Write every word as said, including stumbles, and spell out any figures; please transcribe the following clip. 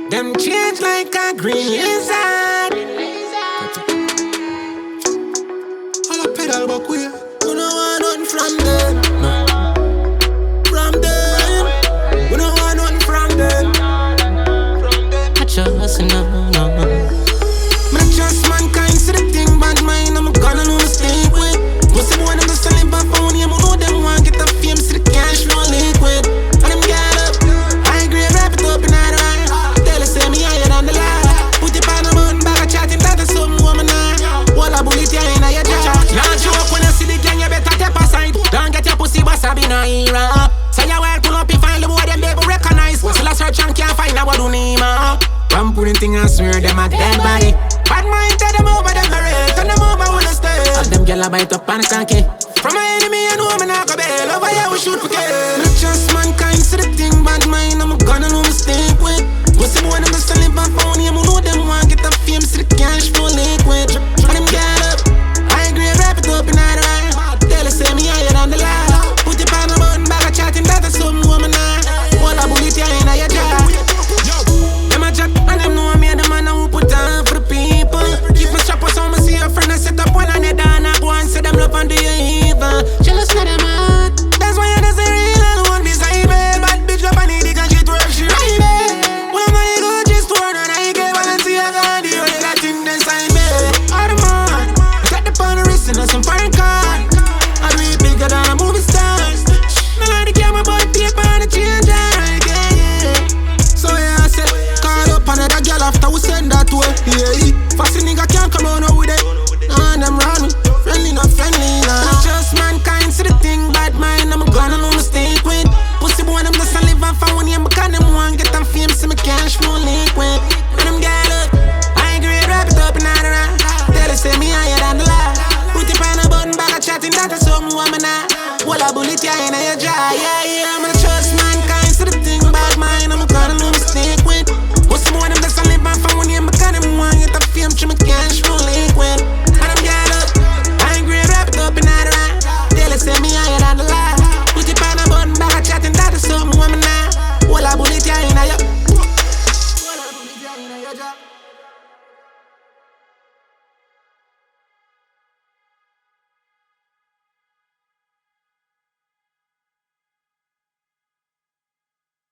Them change like a green lizard. All a pedal but queer. We don't want nothing from them. No. From them. We don't want nothing from them. I just no, no. Me just mankind, see the thing bad mind. I'm gonna know mistake with. Most of the one I'm just selling by phone. You know them want get the fame, see the cash flow liquid. And them get up. I agree, wrap it up in that right. Tell us, say me higher than the lie. Put it on the button, back a chatting, that is something woman now. Wall a bullet, you in your jaw. Now joke when you see the gang, you better step aside. Don't get your pussy, what's up in a era. Say your well, pull up, you find the boy, them they go recognize. Still a search and can't find out what do need, man. I'm putting things and swear them a dead body. Bad mind, tell them over them the real. Turn them over with the stay. All them gyal a bite up and cocky. From my enemy, I know me not go bail. Over here we shoot for kill. Not just mankind, see the thing bad mind. I'm gonna know mistake with. Pussy boy, them just live on phone. You know them want get the fame, see the cash flow liquid. And them get up. I agree, wrap it up in that right. Tell us, say me higher than the lie. Put it on the button, back a chatting, that is something woman now. Wall a bullet, you in your jaw. Them a chat and them know me, the man who put on for the people. Keep my strap on me, see a friend and set up one on the down. I go and say them love and do you evil. Jealous for them out. That's why you doesn't real and one beside me. Bad bitch up and need and she twerk, she ride me. When I'm money go just turn and I get Balenciaga, the only that thing they sign me. All the man, set the pan wrist and some foreign card. I do it bigger than a movie star. Me like the camera boy paper and the change right, yeah, yeah. So yeah, I said, call up another girl after we send that way, yeah. Fast nigga can't come on with it. Nah, them round me, friendly not friendly, nah. Not just mankind, see the thing bad mind. I'm gonna know mistake with. Pussy boy, them just a live and find one, yeah. Because them want get them fame, see me cash flow liquid. And them get up, I agree, wrap it up in that right. Tell us, say me higher than the lie. Put it on the button, back a chatting, that is something woman now. Wall a bullet, yeah, in your jaw, yeah, yeah. I'm gonna trust mankind, see the thing bad mind. I'm gonna know mistake with. Pussy boy, them just a live and find one, yeah. Because them want get them fame, see me cash flow